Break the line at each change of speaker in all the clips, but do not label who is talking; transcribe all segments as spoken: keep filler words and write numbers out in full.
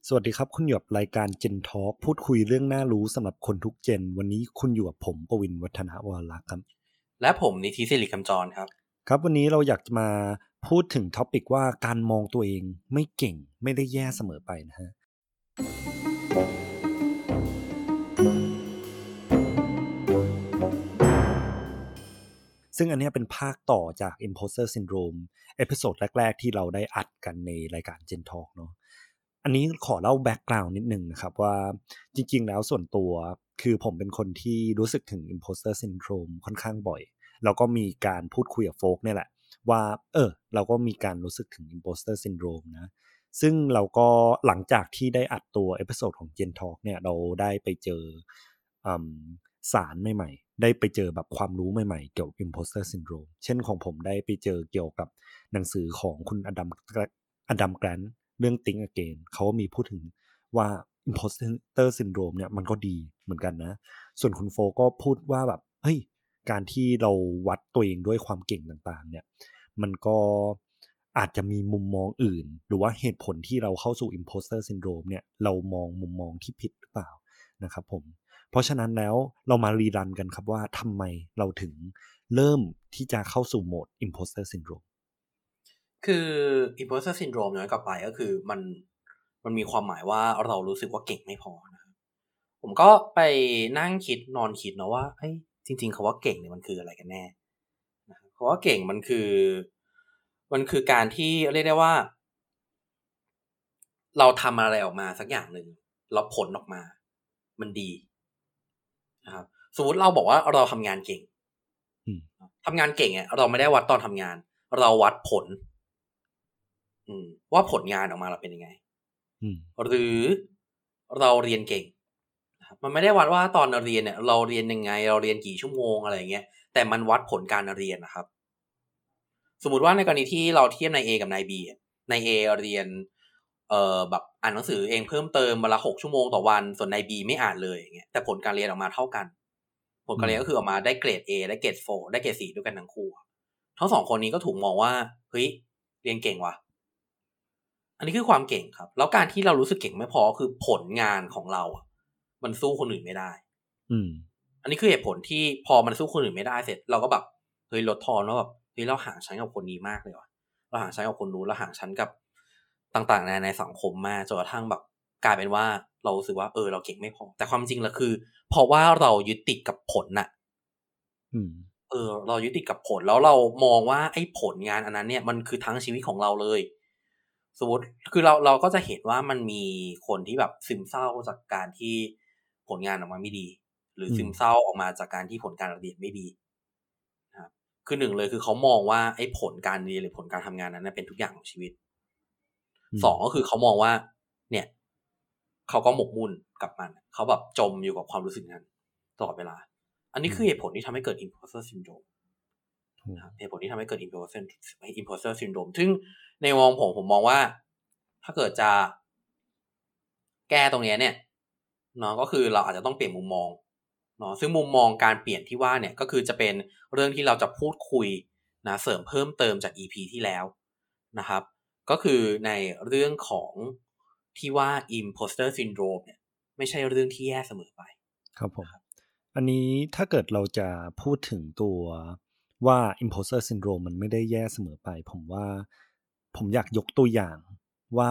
สวัสดีครับคุณอยู่กับรายการ Gen Talk พูดคุยเรื่องน่ารู้สำหรับคนทุกเจนวันนี้คุณอยู่กับผมปวินวัฒนวรลักษ์ครับ
และผมนิธิสิริคำจรครับ
ครับวันนี้เราอยากจะมาพูดถึงท็อปิกว่าการมองตัวเองไม่เก่งไม่ได้แย่เสมอไปนะฮะซึ่งอันนี้เป็นภาคต่อจาก Imposter Syndrome เอพิโซดแรกๆที่เราได้อัดกันในรายการ Gen Talk เนาะอันนี้ขอเล่าแบ็กกราวน์นิดนึงนะครับว่าจริงๆแล้วส่วนตัวคือผมเป็นคนที่รู้สึกถึง Imposter Syndrome ค่อนข้างบ่อยแล้วก็มีการพูดคุยกับโฟกเนี่ยแหละว่าเออเราก็มีการรู้สึกถึง Imposter Syndrome นะซึ่งเราก็หลังจากที่ได้อัดตัวเอพิโซดของ Gen Talk เนี่ยเราได้ไปเจอสารใหม่ๆได้ไปเจอแบบความรู้ใหม่ๆเกี่ยวกับ Imposter Syndrome เช่นของผมได้ไปเจอเกี่ยวกับหนังสือของคุณอดัมอดัมแกรนท์เรื่อง Think Again เขามีพูดถึงว่า Imposter Syndrome เนี่ยมันก็ดีเหมือนกันนะส่วนคุณโฟก็พูดว่าแบบเฮ้ยการที่เราวัดตัวเองด้วยความเก่งต่างๆเนี่ยมันก็อาจจะมีมุมมองอื่นหรือว่าเหตุผลที่เราเข้าสู่ Imposter Syndrome เนี่ยเรามองมุมมองที่ผิดหรือเปล่านะครับผมเพราะฉะนั้นแล้วเรามารีรันกันครับว่าทำไมเราถึงเริ่มที่จะเข้าสู่โหมด Imposter Syndrome
คือ imposter syndrome ย้อนกลับไปก็คือมันมันมีความหมายว่าเรารู้สึกว่าเก่งไม่พอนะครับผมก็ไปนั่งคิดนอนคิดนะว่าเฮ้ยจริงๆคำว่าเก่งเนี่ยมันคืออะไรกันแน่นะครับคำว่าเก่งมันคือมันคือการที่เรียกได้ว่าเราทำอะไรออกมาสักอย่างหนึ่งแล้วผลออกมามันดีนะครับสมมุติเราบอกว่าเราทำงานเก่งทำงานเก่งเนี่ยเราไม่ได้วัดตอนทำงานเราวัดผลว่าผลงานออกมาเราเป็นยังไงหรือเราเรียนเก่งมันไม่ได้วัดว่าตอนเรียนเนี่ยเราเรียนยังไงเราเรียนกี่ชั่วโมงอะไรเงี้ยแต่มันวัดผลการเรียนนะครับสมมุติว่าในกรณีที่เราเทียบนาย A กับนาย B นาย A เรียนเอ่อแบบอ่านหนังสือเองเพิ่มเติมวันละหกชั่วโมงต่อวันส่วนนาย B ไม่อ่านเลยอย่างเงี้ยแต่ผลการเรียนออกมาเท่ากันผลการเรียนก็คือออกมาได้เกรด A ได้เกรดโฟร์ได้เกรดสี่ด้วยกันทั้งคู่ทั้งสองคนนี้ก็ถูกมองว่าเฮ้ยเรียนเก่งว่ะอันนี้คือความเก่งครับแล้วการที่เรารู้สึกเก่งไม่พอคือผลงานของเราอ่ะมันสู้คนอื่นไม่ได้อืมอันนี้คือเหตุผลที่พอมันสู้คนอื่นไม่ได้เสร็จเราก็แบบเฮ้ยลดทอนแล้วแบบเฮ้ยเราห่างชั้นกับคนนี้มากเลยว่ะเราห่างชั้นกับคนนู้นเราห่างชั้นกับต่างๆในในสังคมมากจนกระทั่งแบบกลายเป็นว่าเรารู้สึกว่าเออเราเก่งไม่พอแต่ความจริงแล้วคือเพราะว่าเรายึดติดกับผลน่ะอืมเออเรายึดติดกับผลแล้วเรามองว่าไอ้ผลงานอันนั้นเนี่ยมันคือทั้งชีวิตของเราเลยสมมติคือเราเราก็จะเห็นว่ามันมีคนที่แบบซึมเศร้าจากการที่ผลงานออกมาไม่ดีหรือซึมเศร้าออกมาจากการที่ผลการเรียนไม่ดีนะครับคือหนึ่งเลยคือเขามองว่าไอ้ผลการเรียนหรือผลการทำงานนั้นเป็นทุกอย่างของชีวิตสองก็คือเขามองว่าเนี่ยเขาก็หมกมุ่นกับมันเขาแบบจมอยู่กับความรู้สึกนั้นตลอดเวลาอันนี้คือเหตุผลที่ทำให้เกิด imposter syndrome นะครับเหตุผลที่ทำให้เกิด imposter imposter syndrome ซึ่งในมองผมผมมองว่าถ้าเกิดจะแก้ตรงนี้เนี่ยเนาะก็คือเราอาจจะต้องเปลี่ยนมุมมองเนาะซึ่งมุมมองการเปลี่ยนที่ว่าเนี่ยก็คือจะเป็นเรื่องที่เราจะพูดคุยนะเสริมเพิ่มเติมจาก อี พี ที่แล้วนะครับก็คือในเรื่องของที่ว่า imposter syndrome เนี่ยไม่ใช่เรื่องที่แย่เสมอไป
ครับผมอันนี้ถ้าเกิดเราจะพูดถึงตัวว่า Imposter Syndrome มันไม่ได้แย่เสมอไปผมว่าผมอยากยกตัวอย่างว่า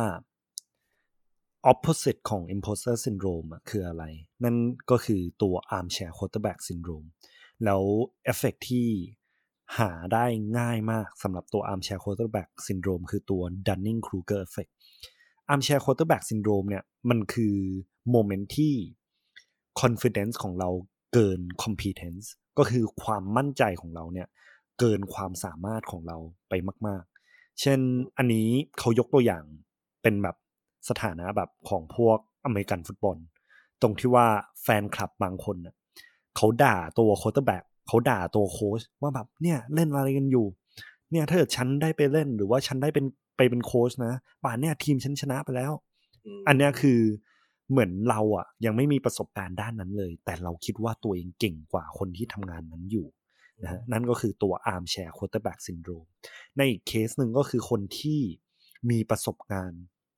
opposite ของ Imposter Syndrome อะคืออะไรนั่นก็คือตัว Armchair Quarterback Syndrome แล้วเอฟเฟกต์ที่หาได้ง่ายมากสำหรับตัว Armchair Quarterback Syndrome คือตัว Dunning-Kruger Effect Armchair Quarterback Syndrome เนี่ยมันคือโมเมนต์ที่ confidence ของเราเกิน competence ก็คือความมั่นใจของเราเนี่ยเกินความสามารถของเราไปมากๆเช่นอันนี้เขายกตัวอย่างเป็นแบบสถานะแบบของพวกอเมริกันฟุตบอลตรงที่ว่าแฟนคลับบางคนน่ะเขาด่าตัวโค้ชแบ็กเขาด่าตัวโค้ชว่าแบบเนี่ยเล่นอะไรกันอยู่เนี่ยถ้าเกิดฉันได้ไปเล่นหรือว่าฉันได้เป็นไปเป็นโค้ชนะป่านเนี่ยทีมฉันชนะไปแล้วอันเนี้ยคือเหมือนเราอ่ะยังไม่มีประสบการณ์ด้านนั้นเลยแต่เราคิดว่าตัวเองเก่งกว่าคนที่ทำงานนั้นอยู่นะฮะนั่นก็คือตัว armchair quarterback syndrome ในอีกเคสหนึ่งก็คือคนที่มีประสบการณ์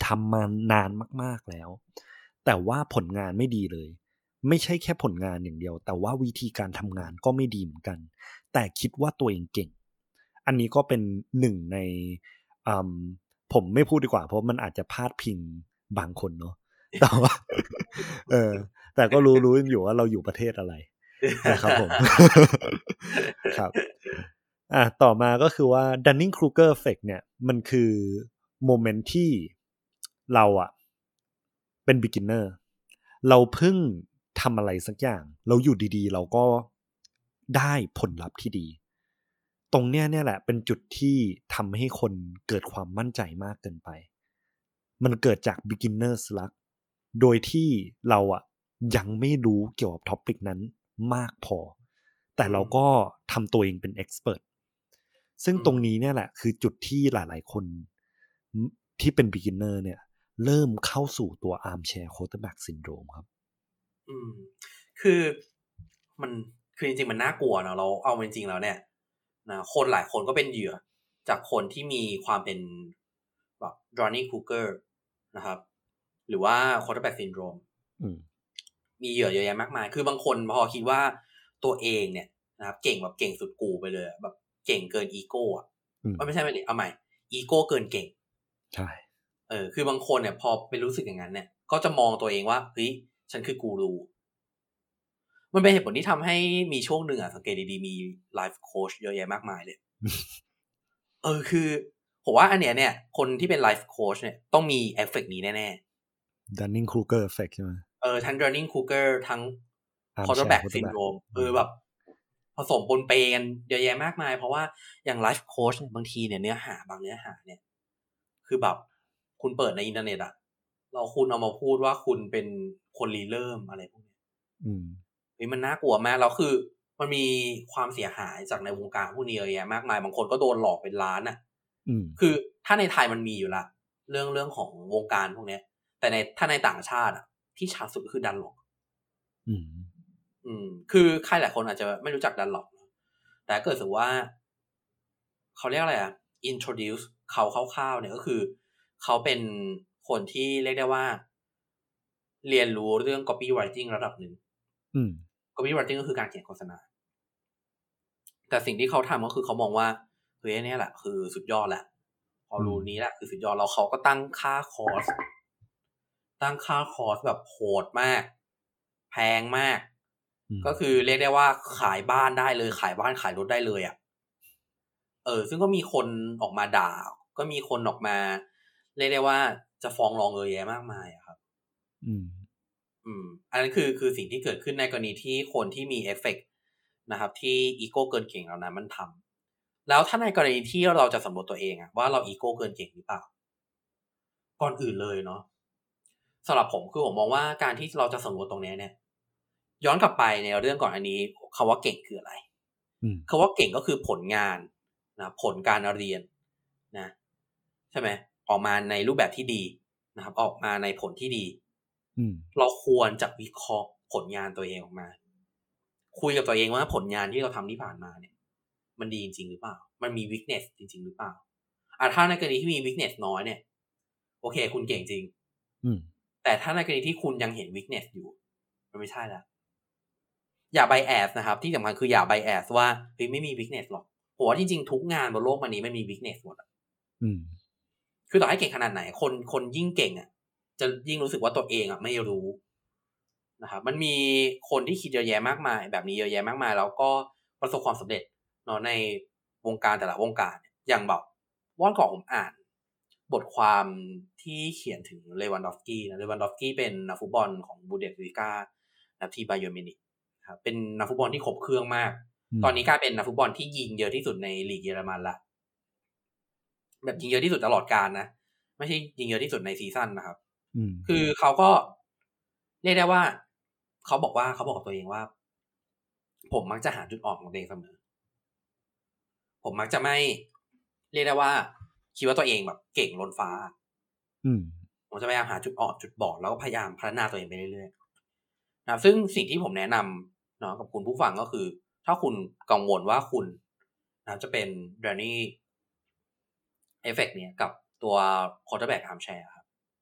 ทำมานานมากๆแล้วแต่ว่าผลงานไม่ดีเลยไม่ใช่แค่ผลงานอย่างเดียวแต่ว่าวิธีการทำงานก็ไม่ดีเหมือนกันแต่คิดว่าตัวเองเก่งอันนี้ก็เป็นหนึ่งในผมไม่พูดดีกว่าเพราะมันอาจจะพาดพิงบางคนเนาะแต่ว่าเออแต่ก็รู้รู้อยู่ว่าเราอยู่ประเทศอะไรนะครับผมครับอ่ะต่อมาก็คือว่า Dunning-Kruger effect เนี่ยมันคือโมเมนต์ที่เราอะเป็น beginner เราเพิ่งทำอะไรสักอย่างเราอยู่ดีๆเราก็ได้ผลลัพธ์ที่ดีตรงเนี้ยเนี่ยแหละเป็นจุดที่ทำให้คนเกิดความมั่นใจมากเกินไปมันเกิดจาก beginner slump โดยที่เราอะยังไม่รู้เกี่ยวกับท็อปิกนั้นมากพอแต่เราก็ทำตัวเองเป็น expert ซึ่งตรงนี้เนี่ยแหละคือจุดที่หลายๆคนที่เป็น beginner เนี่ยเริ่มเข้าสู่ตัว armchair quarterback syndrome ครับ
อืมคือมันคือจริงๆมันน่ากลัวเนาะเราเอาจริงๆแล้วเนี่ยนะคนหลายคนก็เป็นเหยื่อจากคนที่มีความเป็นแบบ Dunning-Kruger นะครับหรือว่า quarterback syndrome มีเหยื่อเยอะแยะมากมายคือบางคนพอคิดว่าตัวเองเนี่ยนะครับเก่งแบบเก่งสุดกูไปเลยแบบเก่งเกินอีโก้อ่ะไม่ใช่ไม่ดิเอาใหม่อีโก้เกินเก่ง
ใช่
เออคือบางคนเนี่ยพอไปรู้สึกอย่างนั้นเนี่ยก็จะมองตัวเองว่าเฮ้ยฉันคือกูรูมันเป็นเหตุผลที่ทำให้มีช่วงหนึ่งอ่ะสังเกตดีๆมีไลฟ์โค้ชเยอะแยะมากมายเลย เออคือผมว่าอันเนี้ยเนี่ยคนที่เป็นไลฟ์โค้ชเนี่ยต้องมีเอฟเฟกต์นี้แน่
ๆ Dunning-Kruger effect ใช่ไหม
เออทั้ง Dunning-Kruger ทั้ง quarterback syndrome เออแบบผสมปนเปกันเยอะแยะมากมายเพราะว่าอย่างไลฟ์โค้ชบางทีเนี่ยเนื้อหาบางเนื้อหาเนี่ยคือแบบคุณเปิดในอินเทอร์เน็ตอะเราคุณเอามาพูดว่าคุณเป็นคนรีเริ่มอะไรพวกนี้
อืม
นี่มันน่ากลัวมากแล้วคือมันมีความเสียหายจากในวงการพวกนี้เยอะแยะมากมายบางคนก็โดนหลอกเป็นล้านอ่ะคือถ้าในไทยมันมีอยู่ละเรื่องเรื่องของวงการพวกนี้แต่ในถ้าในต่างชาติอ่ะที่ชัดสุดคือดันหลอก
อืม
อืมคือใครหลายคนอาจจะไม่รู้จักดันหลอกแต่เกิดสมมติว่าเขาเรียกอะไรอ่ะ introduce เขาคร่าวๆเนี่ยก็คือเขาเป็นคนที่เรียกได้ว่าเรียนรู้เรื่อง copywriting ระดับหนึ่งcopywriting ก็คือการเขียนโฆษณาแต่สิ่งที่เขาทำก็คือเขามองว่าเฮ้ยนี่แหละคือสุดยอดแหละพอรู้นี้แหละคือสุดยอดแล้วเขาก็ตั้งค่าคอร์สตั้งค่าคอร์สแบบโหดมากแพงมากก็คือเรียกได้ว่าขายบ้านได้เลยขายบ้านขายรถได้เลยอ่ะเออซึ่งก็มีคนออกมาด่าก็มีคนออกมาเรียกได้ว่าจะฟ้องร้องเยอะแยะมากมายอะครับ
อืม
อืมอันนั้นคือคือสิ่งที่เกิดขึ้นในกรณีที่คนที่มีเอฟเฟกต์นะครับที่อีโก้เกินเก่งเหล่านั้นมันทำแล้วถ้าในกรณีที่เราจะสำรวจตัวเองอะว่าเราอีโก้เกินเก่งหรือเปล่าก่อนอื่นเลยเนาะสำหรับผมคือผมมองว่าการที่เราจะสำรวจตรงนี้เนี่ยย้อนกลับไปในเรื่องก่อนอันนี้คำว่าเก่งคืออะไรคำว่าเก่งก็คือผลงานนะผลการเรียนนะใช่ไหมออกมาในรูปแบบที่ดีนะครับออกมาในผลที่ดีเราควรจะวิเคราะห์ผลงานตัวเองออกมาคุยกับตัวเองว่าผลงานที่เราทำที่ผ่านมาเนี่ยมันดีจริงๆหรือเปล่ามันมี weakness จริงๆหรือเปล่าอ่ะถ้าในกรณีที่มี weakness น้อยเนี่ยโอเคคุณเก่งจริงแต่ถ้าในกรณีที่คุณยังเห็น weakness อยู่มันไม่ใช่แล้วอย่า bias นะครับที่สำคัญคืออย่า bias ว่าเฮ้ยไม่มี weakness หรอกผมว่าจริงๆทุกงานบนโลกมันนี้ไม่มี weakness หมดอ่ะคือต่อให้เก่งขนาดไหนคนคนยิ่งเก่งอ่ะจะยิ่งรู้สึกว่าตัวเองอ่ะไม่รู้นะครับมันมีคนที่คิดเยอะแยะมากมายแบบนี้เยอะแยะมากมายแล้วก็ประสบความสำเร็จเนาะในวงการแต่ละวงการอย่างแบบวันก่อนผมอ่านบทความที่เขียนถึงเลวันดอฟสกี้นะเลวันดอฟสกี้เป็นนักฟุตบอลของบูเดสลิก้าที่บาเยิร์นมิวนิกครับเป็นนักฟุตบอลที่ครบเครื่องมากตอนนี้กลายเป็นนักฟุตบอลที่ยิงเยอะที่สุดในลีกเยอรมันละแบบยิงเยอะที่สุดตลอดกาลนะไม่ใช่ยิงเยอะที่สุดในซีซั่นนะครับคือเขาก็เรียกได้ว่าเขาบอกว่าเขาบอกกับตัวเองว่าผมมักจะหาจุดอ่อนของตัวเองเสมอผมมักจะไม่เรียกได้ว่าคิดว่าตัวเองแบบเก่งล้นฟ้าผมจะพยายามหาจุดอ่อนจุดบอดแล้วก็พยายามพัฒนาตัวเองไปเรื่อยๆนะซึ่งสิ่งที่ผมแนะนำเนาะกับคุณผู้ฟังก็คือถ้าคุณกังวลว่าคุณนะจะเป็น Dunning effect เนี่ยกับตัว quarterback armchair ครับ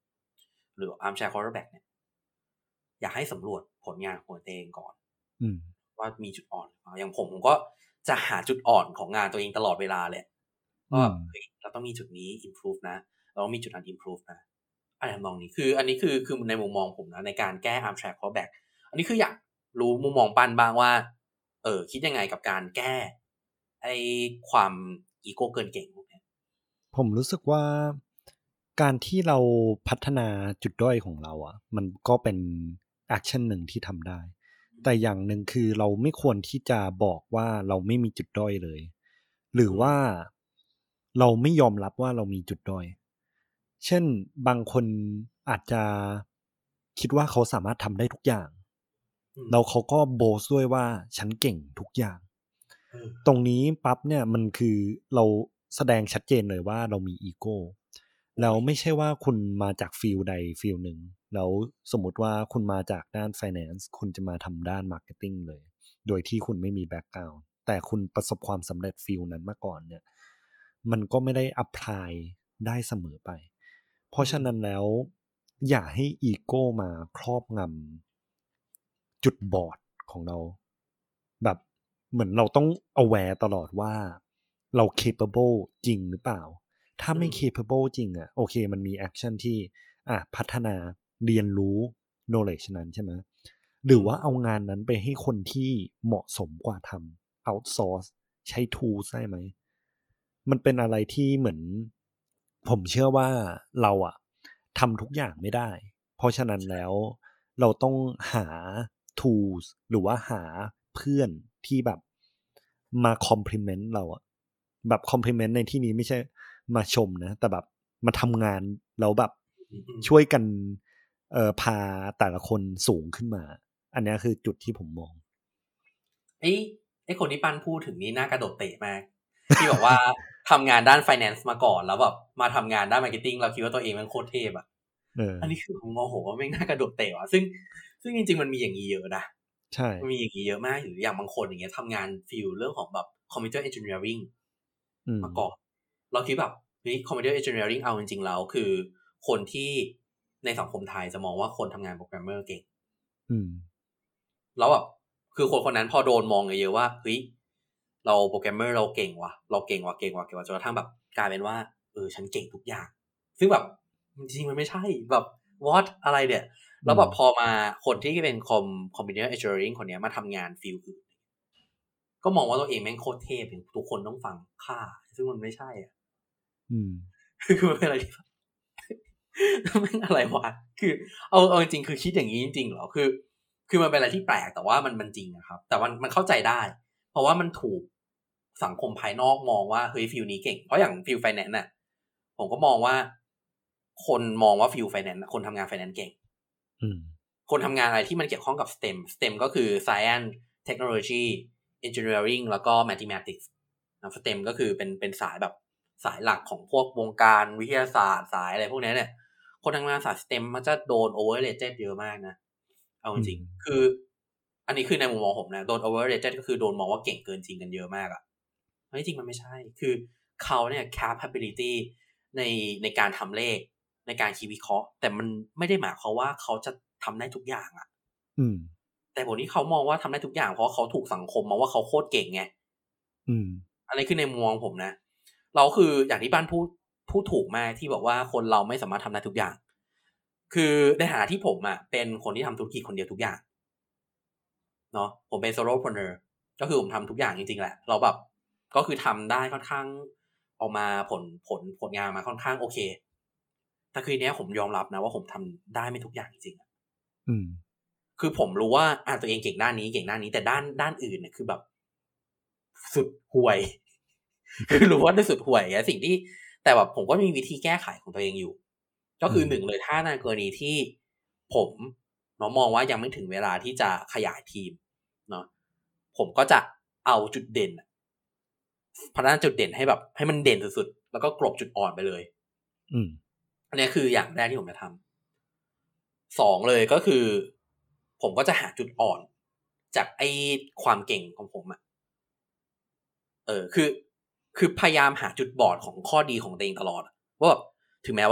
หรือ armchair quarterback เนี่ยอยากให้สำรวจผลงานของตัวเองก่อนว่ามีจุดอ่อนอย่างผมผมก็จะหาจุดอ่อนของงานตัวเองตลอดเวลาเลยว่าเฮ้ยเราต้องมีจุดนี้ improve นะเราต้องมีจุดนั้น improve นะอะไรทำนองนี้คืออันนี้คือคือในมุมมองผมนะในการแก้ armchair quarterback อันนี้คืออยากรู้มุมมองปันบ้างว่าเออคิดยังไงกับการแก้ไอ้ความอีโก้เกินเก่งพวกนี้
ผมรู้สึกว่าการที่เราพัฒนาจุดด้อยของเราอ่ะมันก็เป็นแอคชั่นหนึ่งที่ทำได้แต่อย่างหนึ่งคือเราไม่ควรที่จะบอกว่าเราไม่มีจุดด้อยเลยหรือว่าเราไม่ยอมรับว่าเรามีจุดด้อยเช่นบางคนอาจจะคิดว่าเขาสามารถทำได้ทุกอย่างแล้วเขาก็โบสด้วยว่าฉันเก่งทุกอย่างตรงนี้ปั๊บเนี่ยมันคือเราแสดงชัดเจนเลยว่าเรามีอีโก้แล้วไม่ใช่ว่าคุณมาจากฟิลใดฟิลหนึ่งแล้วสมมติว่าคุณมาจากด้าน finance คุณจะมาทำด้าน marketing เลยโดยที่คุณไม่มี background แต่คุณประสบความสำเร็จฟิลนั้นมาก่อนเนี่ยมันก็ไม่ได้ apply ได้เสมอไปเพราะฉะนั้นแล้วอย่าให้อีโก้มาครอบงำจุดบอดของเราแบบเหมือนเราต้อง aware ตลอดว่าเรา capable จริงหรือเปล่าถ้าไม่ capable จริงอ่ะโอเคมันมี action ที่อ่ะพัฒนาเรียนรู้ knowledge นั้นใช่ไหมหรือว่าเอางานนั้นไปให้คนที่เหมาะสมกว่าทำ outsource ใช้ tools ได้ไหมมันเป็นอะไรที่เหมือนผมเชื่อว่าเราอ่ะทำทุกอย่างไม่ได้เพราะฉะนั้นแล้วเราต้องหา tools หรือว่าหาเพื่อนที่แบบมา compliment เราอะแบบ compliment ในที่นี้ไม่ใช่มาชมนะแต่แบบมาทำงานแล้วแบบช่วยกันเอ่อพาแต่ละคนสูงขึ้นมาอันนี้คือจุดที่ผมมอง
ไอ้ไอ้คนที่ปั้นพูดถึงนี้น่ากระโดดเตะมากที่บอกว่าทำงานด้าน finance มาก่อนแล้วแบบมาทำงานด้าน marketing เราคิดว่าตัวเองมันโคตรเทพอ่ะอันนี้คือผมมองโหว่าไม่น่ากระโดดเตะว่ะซึ่งซึ่งจริงๆมันมีอย่างนี้เยอะนะ
ใช่
มันมีอย่างนี้เยอะมากหรืออย่างบางคนอย่างเงี้ยทำงานฟิลเรื่องของแบบ computer engineering มาก่อนเราคิดแบบเฮ้ย computer engineering เอาจริงๆแล้วคือคนที่ในสังคมไทยจะมองว่าคนทำงานโปรแกรมเมอร์เก่งแล้วแบบคือคนคนนั้นพอโดนมองเยอะๆว่าเฮ้ยเราโปรแกรมเมอร์เราเก่งว่ะเราเก่งว่ะเก่งว่ะเก่งว่ะจนกระทั่งแบบกลายเป็นว่าเออฉันเก่งทุกอย่างซึ่งแบบจริงๆมันไม่ใช่แบบ what อะไรเนี่ยแล้วแบบพอมาคนที่เป็นคอมคอมพิวเตอร์เอนจิเนียริ่งคนนี้มาทำงานฟิลอื่นก็มองว่าตัวเองแม่งโคตรเทพทุกคนต้องฟังค่าซึ่งมันไม่ใช่อ่ะคือมันเป็นอะไรที่แม่งอะไรวะคือเอาเอาจริงๆคือคิดอย่างนี้จริงๆเหรอคือคือมันเป็นอะไรที่แปลกแต่ว่ามันมันจริงนะครับแต่มันมันเข้าใจได้เพราะว่ามันถูกสังคมภายนอกมองว่าเฮ้ยฟิลนี้เก่งเพราะอย่างฟิลไฟแนนซ์น่ะผมก็มองว่าคนมองว่าฟิลไฟแนนซ์คนทำงานไฟแนนซ์เก่งคนทำงานอะไรที่มันเกี่ยวข้องกับ ส ที อี เอ็ม ส ที อี เอ็ม ก็คือ Science Technology Engineering แล้วก็ Mathematics นะ ส ที อี เอ็ม ก็คือเป็นเป็นสายแบบสายหลักของพวกวงการวิทยาศาสตร์สายอะไรพวกนี้เนี่ยคนทำงานสาย ส ที อี เอ็ม มันจะโดน overrated เยอะมากนะเอาจริงๆคืออันนี้คือในมุมมองผมนะโดน overrated ก็คือโดนมองว่าเก่งเกินจริงกันเยอะมากอะจริงมันไม่ใช่คือเขาเนี่ย capability ในในการทำเลขในการคิดวิเคราะห์แต่มันไม่ได้หมายความว่าเขาจะทำได้ทุกอย่างอะแต่ผลที่เขามองว่าทำได้ทุกอย่างเพราะเขาถูกสังคมมองว่าเขาโคตรเก่งไงอันนี้คือในมุมมองผมนะเราคืออย่างที่บ้านพูดพูดถูกมากที่บอกว่าคนเราไม่สามารถทำได้ทุกอย่างคือในฐานะที่ผมอ่ะเป็นคนที่ทำธุรกิจคนเดียวทุกอย่างเนาะผมเป็น solopreneur ก็คือผมทำทุกอย่างจริงๆแหละเราแบบก็คือทำได้ค่อนข้างออกมาผลผลผลงานมาค่อนข้างโอเคแต่คือเนี้ยผมยอมรับนะว่าผมทำได้ไม่ทุกอย่างจริงๆอ่ะคือผมรู้ว่าอ่ะตัวเองเก่งด้านนี้เก่งด้านนี้แต่ด้านด้านอื่นเนี่ยคือแบบสุดห่วยคือรู้ว่าได้สุดห่วยไงสิ่งที่แต่แบบผมก็มีวิธีแก้ไขของตัวเองอยู่ก็คือหนึ่งเลยถ้าในกรณีที่ผมเนาะมองว่ายังไม่ถึงเวลาที่จะขยายทีมเนาะผมก็จะเอาจุดเด่นพัฒนาจุดเด่นให้แบบให้มันเด่นสุดๆแล้วก็กลบจุดอ่อนไปเลยอืมอันนี้คืออย่างแรกที่ผมจะทำสองเลยก็คือผมก็จะหาจุดอ่อนจากไอ้ความเก่งของผมอะเออคือคือพยายามหาจุดบอดของข้อดีของตัวเองตลอดว่าแบบถึงแม้ว่า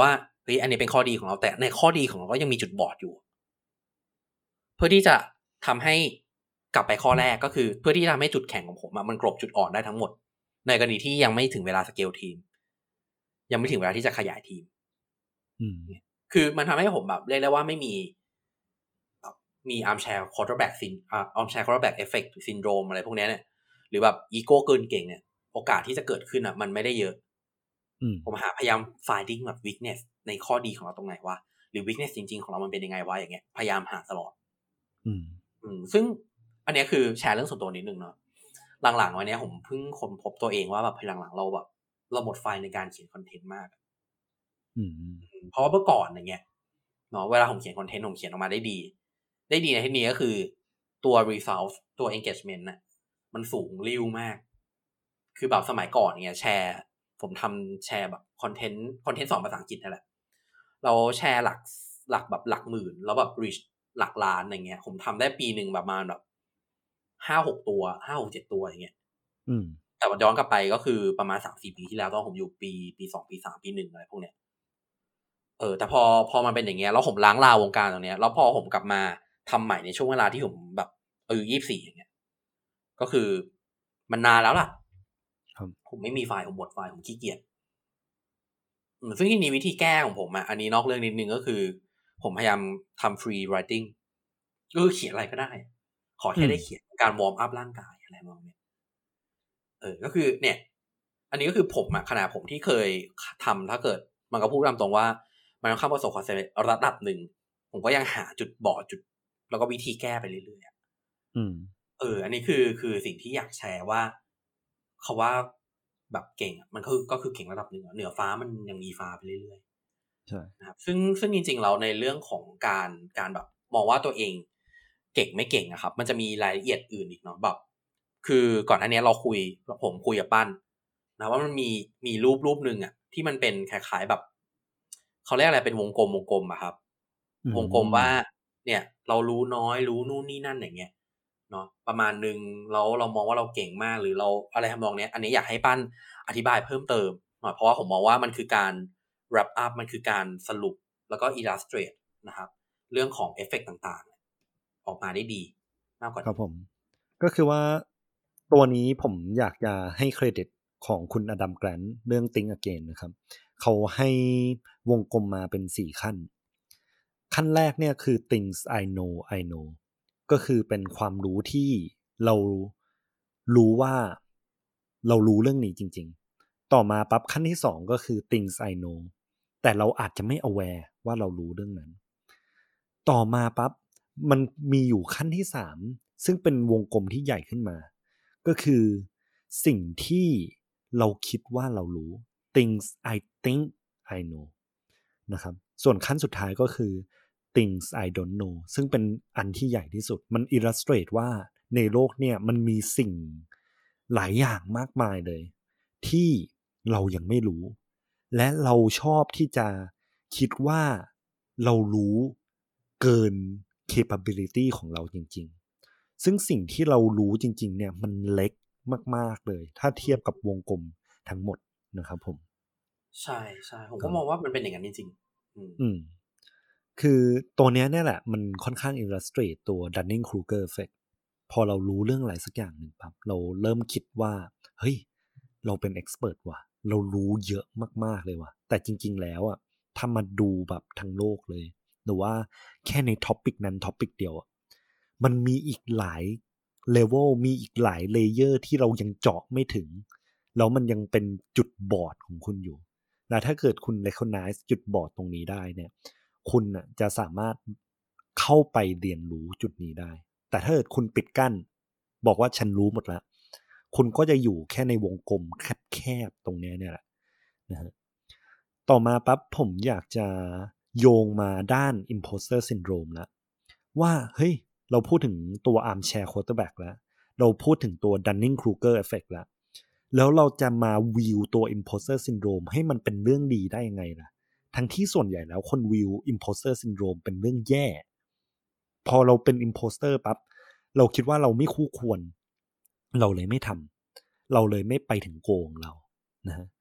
เฮ้ยอันนี้เป็นข้อดีของเราแต่ในข้อดีของเราก็ยังมีจุดบอดอยู่เพื่อที่จะทำให้กลับไปข้อแรกก็คือเพื่อที่จะทำให้จุดแข็งของผมมันกลบจุดอ่อนได้ทั้งหมดในกรณีที่ยังไม่ถึงเวลาสเกลทีมยังไม่ถึงเวลาที่จะขยายทีมคือมันทำให้ผมแบบเรียกได้ว่าไม่มีมีอาร์มแชร์ควอเตอร์แบ็กซินอาร์มแชร์ควอเตอร์แบ็กเอฟเฟกต์ซินโดรมอะไรพวกนี้เนี่ยหรือแบบอีโก้เกินเก่งเนี่ยโอกาสที่จะเกิดขึ้นอ่ะมันไม่ได้เยอะผมหาพยายาม finding แบบ weakness ในข้อดีของเราตรงไหนวะหรือ weakness จริงๆของเรามันเป็นยังไงวะอย่างเงี้ยพยายามหาตลอดอืมอืมซึ่งอันนี้คือแชร์เรื่องส่วนตัวนิดนึงเนาะหลังๆวันนี้ผมเพิ่งค้นพบตัวเองว่าแบบหลังๆเราแบบเราหมดไฟในการเขียนคอนเทนต์มากอืมเพราะว่าเมื่อก่อนอย่างเงี้ยเนาะเวลาผมเขียนคอนเทนต์ผมเขียนออกมาได้ดีได้ดีในที่นี้ก็คือตัว result ตัว engagement น่ะมันสูงริ้วมากคือแบบสมัยก่อนเนี่ยแชร์ผมทำแชร์แบบคอนเทนต์คอนเทนต์สอนภาษาอังกฤษนั่นแหละเราแชร์หลักหลักแบบหลักหมื่นแล้วแบบ reach หลักล้านอะไรเงี้ยผมทำได้ปีหนึ่งประมาณแบบห้าหกตัวห้าหกเจ็ดตัวอย่างเงี้ยแต่ว่าย้อนกลับไปก็คือประมาณสามสี่ปีที่แล้วตอนผมอยู่ปีปีสองปีสามปีหนึ่งอะไรพวกเนี้ยเออแต่พอพอมันเป็นอย่างเงี้ยแล้วผมล้างลาวงการตรงเนี้ยแล้วพอผมกลับมาทำใหม่ในช่วงเวลาที่ผมแบบอายุยี่สิบสี่อย่างเงี้ยก็คือมันนานแล้วล่ะผมไม่มีไฟล์ผมหมดไฟล์ผมขี้เกียจซึ่งที่นี้วิธีแก้ของผมอ่ะอันนี้นอกเรื่องนิดนึงก็คือผมพยายามทำ free writing ก็คือเขียนอะไรก็ได้ขอแค่ได้เขียนการวอร์มอัพร่างกายอะไรประมาณนี้เออก็คือเนี่ยอันนี้ก็คือผมอะขนาดผมที่เคยทำถ้าเกิดมันก็พูดตามตรงว่ามันค่อนข้างประสบความสำเร็จระดับหนึ่งผมก็ยังหาจุดบอดจุดแล้วก็วิธีแก้ไปเรื่อยๆอืมเอออันนี้คือคือสิ่งที่อยากแชร์ว่าเขาว่าแบบเก่งมันคือก็คือเก่งระดับหนึ่งเหนือฟ้ามันยังมีฟ้าไปเรื่อยๆใช่นะครับซึ่งซึ่งจริงๆเราในเรื่องของการการแบบมองว่าตัวเองเก่งไม่เก่งอะครับมันจะมีรายละเอียดอื่นอีกเนาะแบบคือก่อนอันนี้เราคุยผมคุยกับปั้นนะว่ามันมีมีรูปรูปนึงอ่ะที่มันเป็นคล้ายๆแบบเขาเรียกอะไรเป็นวงกลมวงกลมอะครับวงกลมว่าเนี่ยเรารู้น้อยรู้นู่นนี่นั่นอย่างเงี้ยเนาะประมาณนึงแล้วเรามองว่าเราเก่งมากหรือเราอะไรทำนองเนี้ยอันนี้อยากให้ปั้นอธิบายเพิ่มเติมหน่อยเพราะว่าผมมองว่ามันคือการ wrap up มันคือการสรุปแล้วก็ illustrate นะครับเรื่องของเอฟเฟกต์ต่างๆออกมาได้ดีมากกว่า
ครับผมก็คือว่าตัวนี้ผมอยากจะให้เครดิตของคุณอดัมแกรนท์เรื่อง Think Again นะครับเขาให้วงกลมมาเป็นสี่ขั้นขั้นแรกเนี่ยคือ things I know I know ก็คือเป็นความรู้ที่เรารู้ว่าเรารู้เรื่องนี้จริงๆต่อมาปั๊บขั้นที่สองก็คือ things I know แต่เราอาจจะไม่ aware ว่าเรารู้เรื่องนั้นต่อมาปั๊บมันมีอยู่ขั้นที่สามซึ่งเป็นวงกลมที่ใหญ่ขึ้นมาก็คือสิ่งที่เราคิดว่าเรารู้ things I think I know นะครับส่วนขั้นสุดท้ายก็คือ things I don't know ซึ่งเป็นอันที่ใหญ่ที่สุดมัน illustrate ว่าในโลกเนี่ยมันมีสิ่งหลายอย่างมากมายเลยที่เรายังไม่รู้และเราชอบที่จะคิดว่าเรารู้เกิน capability ของเราจริงๆซึ่งสิ่งที่เรารู้จริงๆเนี่ยมันเล็กมากๆเลยถ้าเทียบกับวงกลมทั้งหมดนะครับผม
ใช่ใช่ผมก็มองว่ามันเป็นอย่างนั้นจริงๆ
อืมคือตัวเนี้ยเนี่ยแหละมันค่อนข้าง illustrate ตัว Dunning-Kruger effect พอเรารู้เรื่องอะไรสักอย่างหนึ่งปั๊บเราเริ่มคิดว่าเฮ้ยเราเป็น expert ว่ะเรารู้เยอะมากๆเลยว่ะแต่จริงๆแล้วอ่ะถ้ามาดูแบบทั้งโลกเลยหรือว่าแค่ในท็อปิกนั้นท็อปิกเดียวอ่ะมันมีอีกหลายเลเวลมีอีกหลายเลเยอร์ที่เรายังเจาะไม่ถึงแล้วมันยังเป็นจุดบอดของคุณอยู่และถ้าเกิดคุณ recognize จุดบอดตรงนี้ได้เนี่ยคุณน่ะจะสามารถเข้าไปเรียนรู้จุดนี้ได้แต่ถ้าเกิดคุณปิดกั้นบอกว่าฉันรู้หมดแล้วคุณก็จะอยู่แค่ในวงกลมแคบๆตรงนี้เนี่ยแหละนะฮะต่อมาปั๊บผมอยากจะโยงมาด้าน imposter syndrome แล้วว่าเฮ้ยเราพูดถึงตัว armchair quarterback แล้วเราพูดถึงตัว Dunning-Kruger effect แล้วแล้วเราจะมาวิวตัว imposter syndrome ให้มันเป็นเรื่องดีได้ยังไงล่ะทั้งที่ส่วนใหญ่แล้วคนวิว imposter syndrome เป็นเรื่องแย่พอเราเป็น imposter ปั๊บเราคิดว่าเราไม่คู่ควรเราเลยไม่ทำเราเลยไม่ไปถึงโกงเรานะฮะ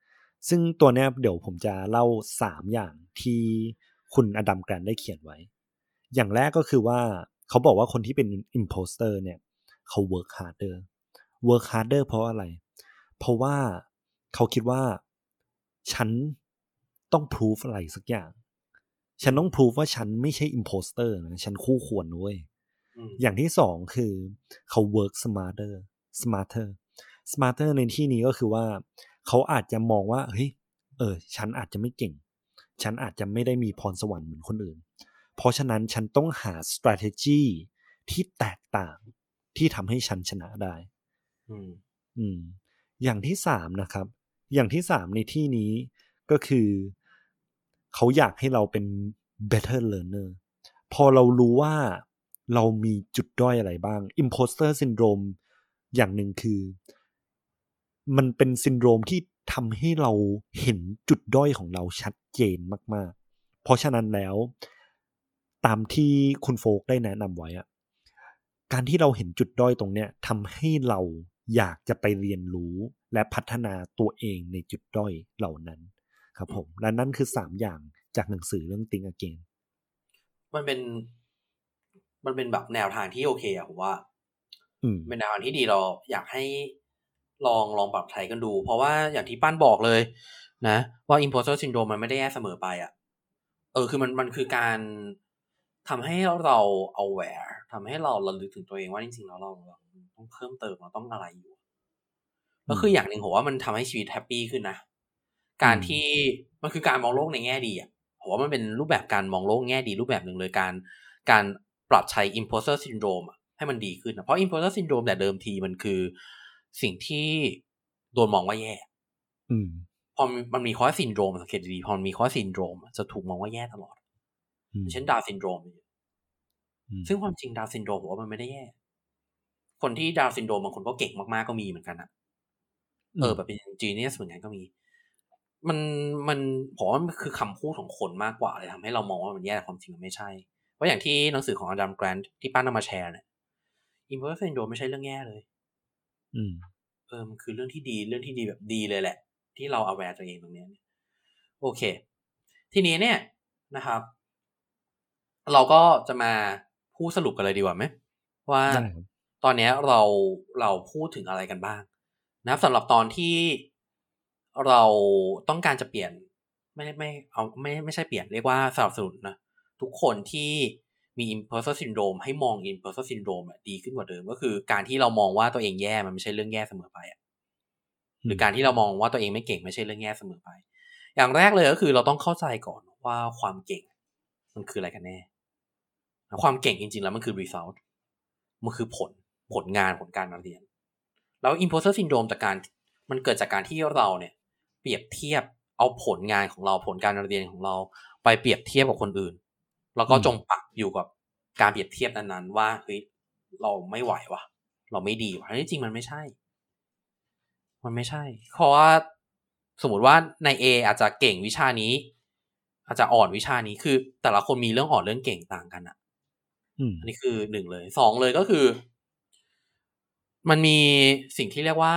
ซึ่งตัวเนี้ยเดี๋ยวผมจะเล่าสามอย่างที่คุณอดัมแกรนท์ได้เขียนไว้อย่างแรกก็คือว่าเขาบอกว่าคนที่เป็น imposter เนี่ยเขา work harder work harder เพราะอะไรเพราะว่าเขาคิดว่าฉันต้อง prove อะไรสักอย่างฉันต้อง prove ว่าฉันไม่ใช่ imposter นะฉันคู่ควรด้วยอย่างที่สองคือเขา work smarter smarter smarter ในที่นี้ก็คือว่าเขาอาจจะมองว่าเฮ้ยเออฉันอาจจะไม่เก่งฉันอาจจะไม่ได้มีพรสวรรค์เหมือนคนอื่นเพราะฉะนั้นฉันต้องหา strategy ที่แตกต่างที่ทำให้ฉันชนะได้อืมอืมอย่างที่สามนะครับอย่างที่สามในที่นี้ก็คือเขาอยากให้เราเป็น better learner พอเรารู้ว่าเรามีจุดด้อยอะไรบ้าง imposter syndrome อย่างหนึ่งคือมันเป็นซินโดรมที่ทำให้เราเห็นจุดด้อยของเราชัดเจนมากๆเพราะฉะนั้นแล้วตามที่คุณโฟกได้แนะนำไว้อะการที่เราเห็นจุดด้อยตรงเนี้ยทำให้เราอยากจะไปเรียนรู้และพัฒนาตัวเองในจุดด้อยเหล่านั้นครับผมและนั่นคือสามอย่างจากหนังสือเรื่อง Think Again
มันเป็นมันเป็นแบบแนวทางที่โอเคอะผมว่าเป็นแนวทางที่ดีเราอยากให้ลองลองปรับใช้กันดูเพราะว่าอย่างที่ปั้นบอกเลยนะว่า imposter syndrome มันไม่ได้แย่เสมอไปอะเออคือมันมันคือการทำให้เรา aware ทำให้เราระลึกถึงตัวเองว่าจริงๆแล้วเราเราต้องเพิ่มเติมเราต้องอะไรอยู่ก็คืออย่างหนึ่งผมว่ามันทำให้ชีวิตแฮปปี้ขึ้นนะการที่มันคือการมองโลกในแง่ดีอ่ะผมว่ามันเป็นรูปแบบการมองโลกแง่ดีรูปแบบหนึ่งเลยการการปรับใช้ imposter syndrome ให้มันดีขึ้นนะเพราะ imposter syndrome แต่เดิมทีมันคือสิ่งที่โดนมองว่าแย่พอมันมีข้อซินโดรมสังเกตดีพอมันมีข้อซินโดรมจะถูกมองว่าแย่ตลอดเช่นดาวซินโดรมซึ่งความจริงดาวซินโดรมผมว่ามันไม่ได้แย่คนที่ดาวซินโดรมบางคนก็เก่งมากๆก็มีเหมือนกันอะเออแบบเป็นจีเนียสเหมือนกันก็มีมันมันผมว่ามันคือคำพูดของคนมากกว่าเลยทำให้เรามองว่ามันแย่แต่ความจริงมันไม่ใช่เพราะอย่างที่หนังสือของอดัมแกรนท์ที่ป้านำมาแชร์เนี่ย imposter syndrome ไม่ใช่เรื่องแย่เลยอืมเออมันคือเรื่องที่ดีเรื่องที่ดีแบบดีเลยแหละที่เรา aware ตัวเองตรงนี้โอเคทีนี้เนี่ยนะครับเราก็จะมาพูดสรุปกันเลยดีกว่าไหมว่าตอนนี้เราเราพูดถึงอะไรกันบ้างนะครับสำหรับตอนที่เราต้องการจะเปลี่ยนไม่ไม่เอาไม่ไม่ใช่เปลี่ยนเรียกว่าสนับสนุนนะทุกคนที่มี imposter syndrome ให้มอง imposter syndrome ดีขึ้นกว่าเดิมก็คือการที่เรามองว่าตัวเองแย่มันไม่ใช่เรื่องแย่เสมอไปอ่ะหรือการที่เรามองว่าตัวเองไม่เก่งไม่ใช่เรื่องแย่เสมอไปอย่างแรกเลยก็คือเราต้องเข้าใจก่อนว่าความเก่งมันคืออะไรกันแน่ความเก่งจริงๆแล้วมันคือ result มันคือผลผลงานผลการเรียนแล้ว imposter syndrome จากการมันเกิดจากการที่เราเนี่ยเปรียบเทียบเอาผลงานของเราผลการเรียนของเราไปเปรียบเทียบกับคนอื่นแล้วก็จมปักอยู่กับการเปรียบเทียบนั้นๆว่าเฮ้ยเราไม่ไหวว่ะเราไม่ดีว่ะจริงๆมันไม่ใช่มันไม่ใช่เพราะว่าสมมติว่าใน A อาจจะเก่งวิชานี้อาจจะอ่อนวิชานี้คือแต่ละคนมีเรื่องอ่อนเรื่องเก่งต่างกันอ่ะอันนี้คือหนึ่งเลยสองเลยก็คือมันมีสิ่งที่เรียกว่า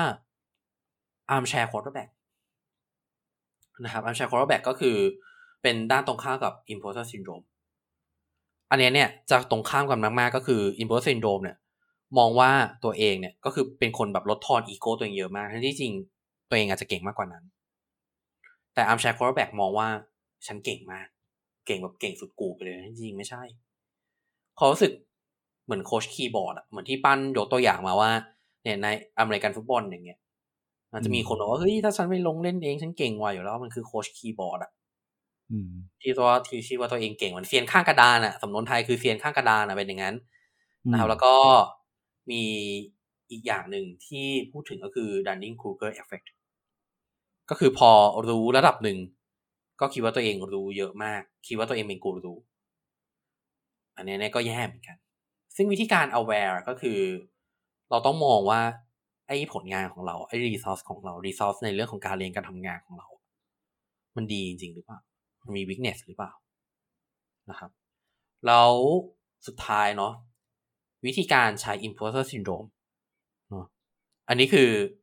armchair quarterback นะครับ armchair quarterback ก็คือเป็นด้านตรงข้ามกับ imposter syndrome อันนี้เนี่ยจะตรงข้ามกันมากๆก็คือ imposter syndrome เนี่ยมองว่าตัวเองเนี่ยก็คือเป็นคนแบบลดทอนอีโก้ตัวเองเยอะมากทั้งที่จริงตัวเองอาจจะเก่งมากกว่านั้นแต่ armchair quarterback มองว่าฉันเก่งมากเก่งแบบเก่งสุดกูไปเลยจริงๆไม่ใช่เขารู้สึกเหมือนโค้ชคีย์บอร์ดอะเหมือนที่ปั้นยกตัวอย่างมาว่าเนี่ยในอเมริกันฟุตบอลอย่างเงี้ยมันจะมีคนบอกว่าเฮ้ยถ้าฉันไม่ลงเล่นเองฉันเก่งกว่าอยู่แล้วมันคือโค้ชคีย์บอร์ดอะที่ตัวที่ชื่อว่าตัวเองเก่งเหมือนเซียนข้างกระดานอะสำนวนไทยคือเซียนข้างกระดานอะเป็นอย่างนั้นนะครับแล้วก็มีอีกอย่างหนึ่งที่พูดถึงก็คือ Dunning-Kruger effect ก็คือพอรู้ระดับหนึ่งก็คิดว่าตัวเองรู้เยอะมากคิดว่าตัวเองเป็นกูรูอันนี้เนี่ยก็แย่เหมือนกันซึ่งวิธีการ aware ก็คือเราต้องมองว่าไอ้ผลงานของเราไอ้ resource ของเรา resource ในเรื่องของการเรียนการทำงานของเรามันดีจริงๆหรือเปล่ามันมี weakness หรือเปล่านะครับแล้วสุดท้ายเนาะวิธีการใช้ imposter syndrome เนาะอันนี้คือ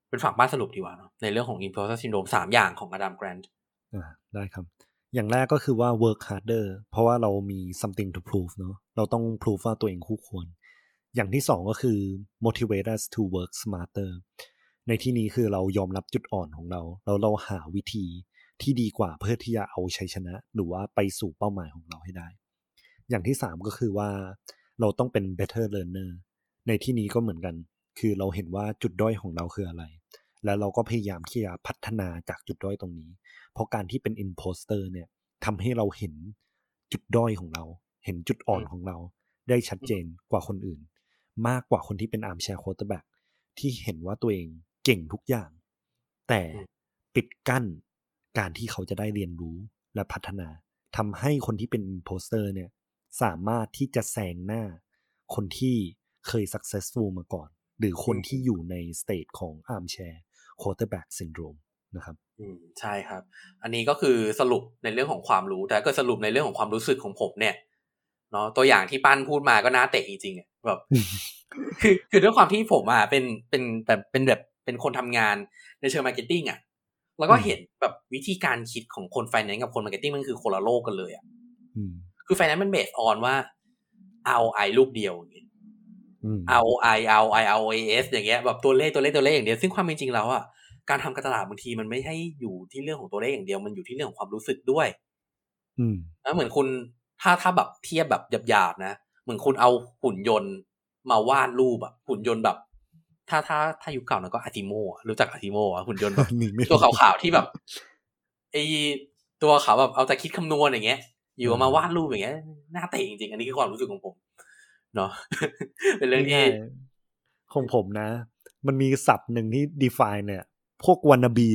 เป็นฝั่งบ้านสรุปดีกว่าเนาะในเรื่องของ imposter syndrome สามอย่างของอดัมแกรนท์
อ่าได้ครับอย่างแรกก็คือว่า work harder เพราะว่าเรามี something to prove เนาะเราต้อง prove ว่าตัวเองคู่ควรอย่างที่สองก็คือ motivate us to work smarter ในที่นี้คือเรายอมรับจุดอ่อนของเราแล้วเราหาวิธีที่ดีกว่าเพื่อที่จะเอาชัยชนะหรือว่าไปสู่เป้าหมายของเราให้ได้อย่างที่สามก็คือว่าเราต้องเป็น better learner ในที่นี้ก็เหมือนกันคือเราเห็นว่าจุดด้อยของเราคืออะไรแล้วเราก็พยายามที่จะพัฒนาจากจุดด้อยตรงนี้เพราะการที่เป็น imposter เนี่ยทำให้เราเห็นจุดด้อยของเราเห็นจุดอ่อนของเราได้ชัดเจนกว่าคนอื่นมากกว่าคนที่เป็น armchair quarterback ที่เห็นว่าตัวเองเก่งทุกอย่างแต่ปิดกั้นการที่เขาจะได้เรียนรู้และพัฒนาทำให้คนที่เป็น imposter เนี่ยสามารถที่จะแซงหน้าคนที่เคย successful มาก่อนหรือคนที่อยู่ใน state ของ armchair quarterback syndrome นะครับ
อืมใช่ครับอันนี้ก็คือสรุปในเรื่องของความรู้แต่ก็สรุปในเรื่องของความรู้สึกของผมเนี่ยเนาะตัวอย่างที่ปั้นพูดมาก็น่าเตะจริงๆแบบ คือคือด้วยความที่ผมอ่ะเป็นเป็นแบบเป็นแบบเป็นคนทำงานในเชิงมาร์เก็ตติ้งอ่ะแล้วก็เห็นแบบวิธีการคิดของคนไฟแนนซ์กับคนมาร์เก็ตติ้งมันคือคนละโลกกันเลยอ่ะคือไฟแนนซ์มันเบสออนว่า อาร์ โอ ไอ ลูกเดียวอย่างเงี้ย อาร์ โอ ไอ อาร์ โอ ไอ อาร์ โอ เอส อย่างเงี้ยแบบตัวเลขตัวเลขตัวเลขอย่างเดียวซึ่งความเป็นจริงแล้วอ่ะการทำการตลาดบางทีมันไม่ใช่อยู่ที่เรื่องของตัวเลขอย่างเดียวมันอยู่ที่เรื่องของความรู้สึกด้วย
อืม
แล้วเหมือนคุณถ้าถ้าแบบเทียบแบบหยาบๆนะเหมือนคุณเอาหุ่นยนต์มาวาดรูปอ่ะหุ่นยนต์แบบถ้าถ้าถ้ายุคเก่านะก็อาติโมรู้จักอาติโมอ่ะหุ่นยนต์แบบตัวขาวๆที่แบบไอตัวขาวแบบเอาแต่คิดคำนวณอย่างเงี้ยอยู่มาวาดรูปอย่างเงี้ยน่าเตะจริงๆอันนี้คือความรู้สึกของผมเนาะ เป็นเรื่องที่
ของผมนะมันมีศัพท์หนึ่งที่ define เนี่ยพวก wannabe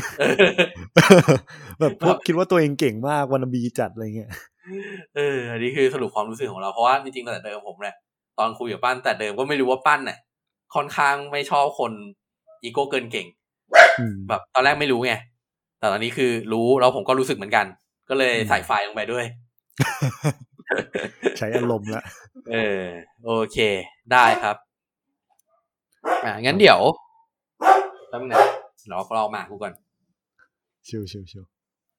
แบบพวกคิดว่าตัวเองเก่งมาก wannabe จัดอะไรเงี้ย
เอออันนี้คือสรุปความรู้สึกของเราเพราะว่าจริงๆตั้งแต่เดิมผมเนี่ยตอนคุยกับปั้นแต่เดิมก็ไม่รู้ว่าปั้นเนี่ยค่อนข้างไม่ชอบคนอีโก้เกินเก่งแบบตอนแรกไม่รู้ไงแต่ตอนนี้คือรู้แล้วผมก็รู้สึกเหมือนกันก็เลยใส่ไฟลงไปด้วย
ใช้อารมณ์ละ
เออโอเคได้ครับอ่ะงั้นเดี๋ยวแป๊บนึงนะเดี๋ยวเรามากูก่อน
ชิวชิวชิว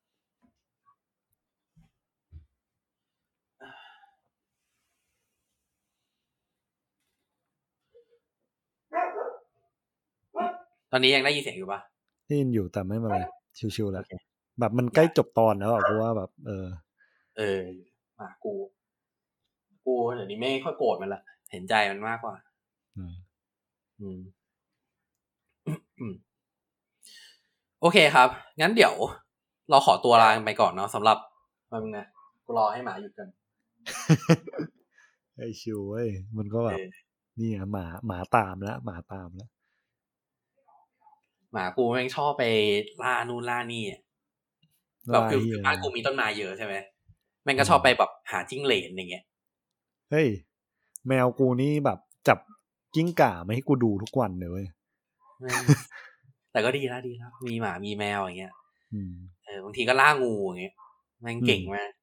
ตอนนี้ยังได้ยินเสียงอยู่ปะ
ได้ยินอยู่แต่ไม่เป็นไรชิวๆแล้วแบบมันใกล้จบตอนแล้วอ่ะเพราะว่าแบบเออ
เออมากูกูเดี๋ยวนี้ไม่ค่อยโกรธมันละเห็นใจมันมากกว่าอืมอืมโอเคครับงั้นเดี๋ยวเราขอตัวลาไปก่อนเนาะสำหรับมันนะกูรอให้หมาหยุดกัน
ไอ้ชิวเว้ยมันก็แบบนี่หมาหมาตามแล้วหมาตามแล้ว
หมากูแม่งชอบไปล่านู่นล่านี่แบบคือคือบ้านกูมีต้นไม้เยอะใช่ไหมแม่งก็ชอบไปแบบหาจิ้งเหลนอย่างเงี้ย
เฮ้ยแมวกูนี่แบบจับกิ้งก่ามาให้กูดูทุกวันเลยเว้ย
แต่ก็ดีแล้วดีแล้วมีหมามีแมวอย่างเงี้ยเออบางทีก็ล่างูอย่างเงี้ยแม่งเก่งมาก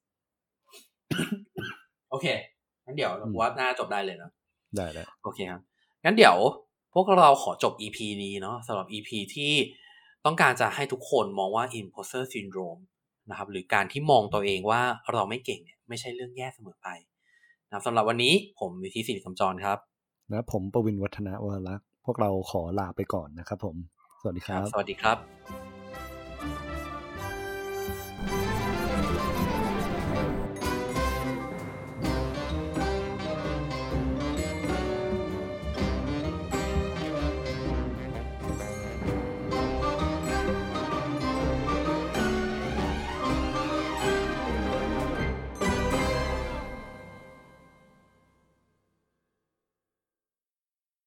โอเคงั้นเดี๋ยวว่าน่าจบได้เลยเนาะ
ได้ได้
โอเคครับงั้นเดี๋ยวพวกเราขอจบ อี พี นี้เนาะสำหรับ อี พี ที่ต้องการจะให้ทุกคนมองว่า imposter syndrome นะครับหรือการที่มองตัวเองว่าเราไม่เก่งเนี่ยไม่ใช่เรื่องแย่เสมอไปนะสำหรับวันนี้ผมวิทิศิริคำจรครับ
และผมประวินวัฒนาวรักษ์พวกเราขอลาไปก่อนนะครับผมสวัสดีครับ
สวัสดีครับ